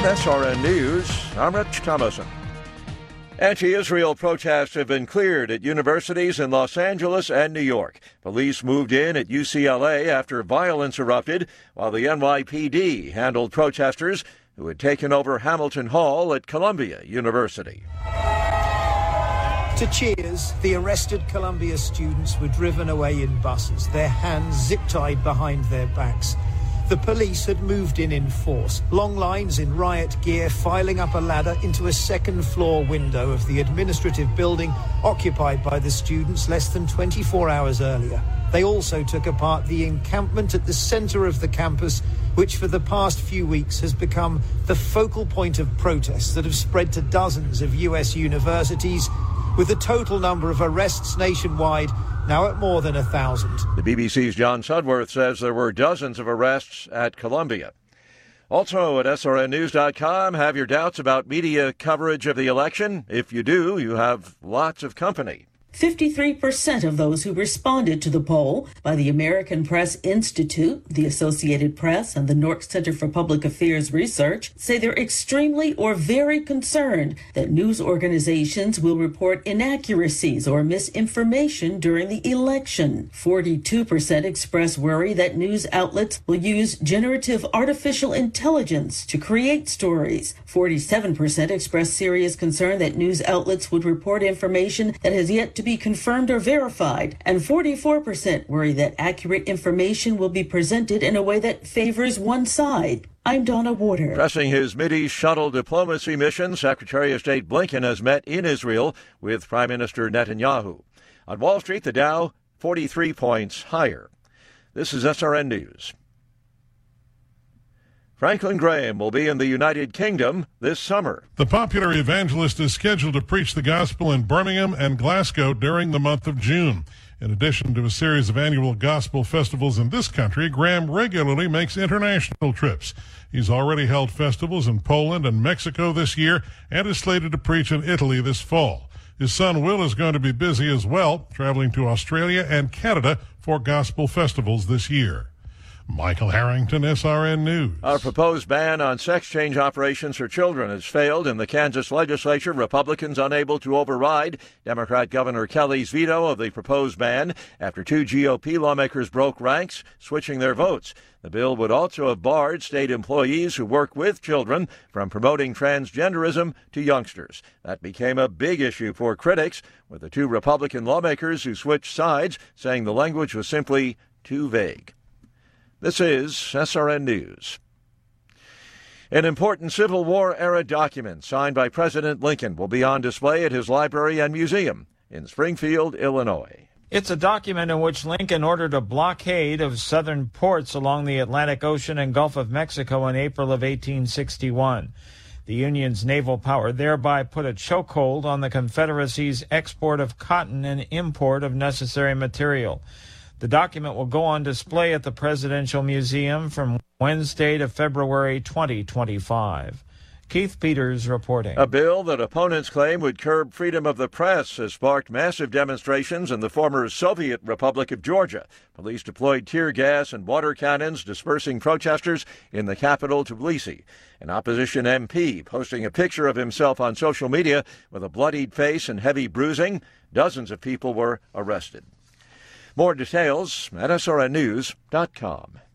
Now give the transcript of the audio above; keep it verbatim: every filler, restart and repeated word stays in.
S R N News, I'm Rich Thomason. Anti-Israel protests have been cleared at universities in Los Angeles and New York. Police moved in at U C L A after violence erupted, while the N Y P D handled protesters who had taken over Hamilton Hall at Columbia University. To cheers, the arrested Columbia students were driven away in buses, their hands zip-tied behind their backs. The police had moved in in force, long lines in riot gear filing up a ladder into a second-floor window of the administrative building occupied by the students less than twenty-four hours earlier. They also took apart the encampment at the center of the campus, which for the past few weeks has become the focal point of protests that have spread to dozens of U S universities, with the total number of arrests nationwide now at more than a thousand. The B B C's John Sudworth says there were dozens of arrests at Columbia. Also at S R N news dot com, have your doubts about media coverage of the election? If you do, you have lots of company. fifty-three percent of those who responded to the poll by the American Press Institute, the Associated Press, and the Nork Center for Public Affairs Research say they're extremely or very concerned that news organizations will report inaccuracies or misinformation during the election. forty-two percent express worry that news outlets will use generative artificial intelligence to create stories. forty-seven percent express serious concern that news outlets would report information that has yet to be confirmed or verified, and forty-four percent worry that accurate information will be presented in a way that favors one side. I'm Donna Warder. Pressing his Mideast shuttle diplomacy mission, Secretary of State Blinken has met in Israel with Prime Minister Netanyahu. On Wall Street, the Dow forty-three points higher. This is S R N News. Franklin Graham will be in the United Kingdom this summer. The popular evangelist is scheduled to preach the gospel in Birmingham and Glasgow during the month of June. In addition to a series of annual gospel festivals in this country, Graham regularly makes international trips. He's already held festivals in Poland and Mexico this year and is slated to preach in Italy this fall. His son Will is going to be busy as well, traveling to Australia and Canada for gospel festivals this year. Michael Harrington, S R N News. Our proposed ban on sex change operations for children has failed in the Kansas legislature. Republicans unable to override Democrat Governor Kelly's veto of the proposed ban after two G O P lawmakers broke ranks, switching their votes. The bill would also have barred state employees who work with children from promoting transgenderism to youngsters. That became a big issue for critics, with the two Republican lawmakers who switched sides saying the language was simply too vague. This is S R N News. An important Civil War-era document signed by President Lincoln will be on display at his library and museum in Springfield, Illinois. It's a document in which Lincoln ordered a blockade of southern ports along the Atlantic Ocean and Gulf of Mexico in April of eighteen sixty-one. The Union's naval power thereby put a chokehold on the Confederacy's export of cotton and import of necessary material. The document will go on display at the Presidential Museum from Wednesday to February twenty twenty-five. Keith Peters reporting. A bill that opponents claim would curb freedom of the press has sparked massive demonstrations in the former Soviet Republic of Georgia. Police deployed tear gas and water cannons, dispersing protesters in the capital, Tbilisi. An opposition M P posting a picture of himself on social media with a bloodied face and heavy bruising. Dozens of people were arrested. More details at S R N news dot com.